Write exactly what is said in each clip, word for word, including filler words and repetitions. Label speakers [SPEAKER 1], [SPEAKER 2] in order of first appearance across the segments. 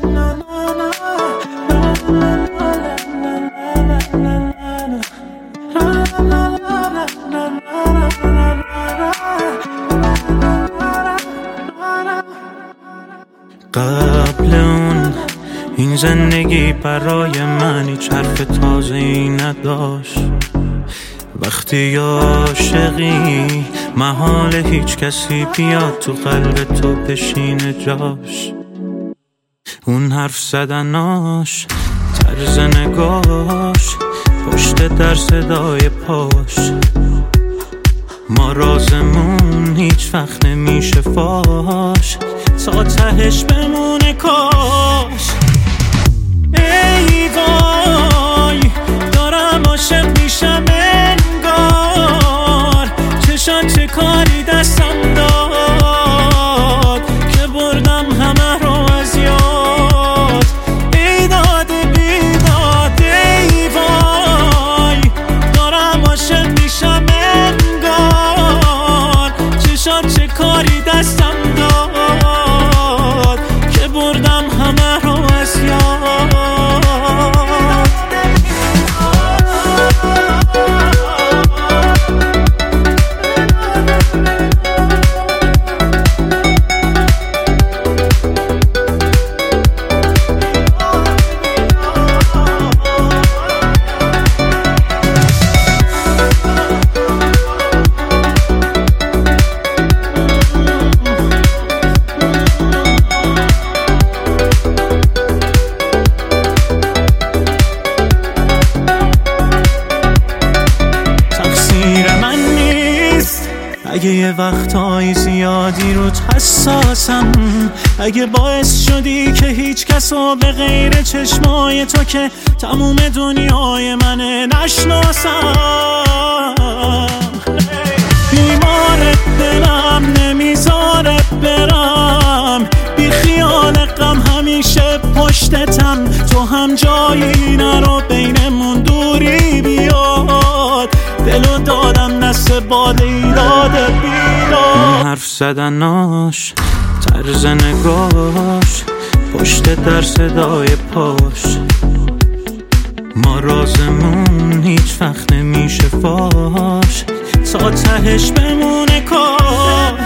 [SPEAKER 1] قبل اون این زندگی برای من هیچ حرف تازه‌ای نداشت. وقتی عاشقی محال هیچ کسی بیاد تو قلب تو بشینه جاش. اون حرف زدناش، طرز نگاش، پشت در صدای پاش، ما رازمون هیچ وقت نمیشه فاش، تا تهش بمونه کاش. ای وای دارم عاشق میشم انگار، چشات چه کاری دستم داد که بردم همه رو از یاد. ای داد بیداد ای وای دارم عاشق میشم انگار، چشات چه کاری دستم داد که بردم همه رو از یاد. اگه یه وقتهای زیادی روت حساسم، اگه باعث شدی که هیچ کسو به غیر چشمای تو که تموم دنیای منه نشناسم، بیمار دلم نمیذاره برم، بی خیال غم همیشه پشتتم، تو هم جایی نرو بینمون دوری بیاد، دلو دادم دست باد ایراد بیداد. حرف زدناش، طرز نگاش، پشت در صدای پاش، ما رازمون هیچ وقت نمیشه فاش، تا تهش بمونه کاش.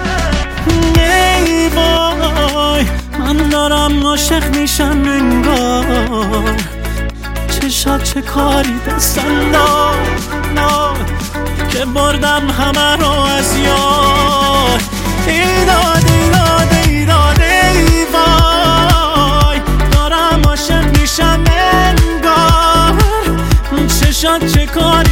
[SPEAKER 1] ای وای من دارم عاشق میشم انگار، چشات چه کاری دستم داد که بردم همه رو از یاد. ای داد ای داد ای داد ای وای دارم عاشق میشم انگار، چشات چه کاری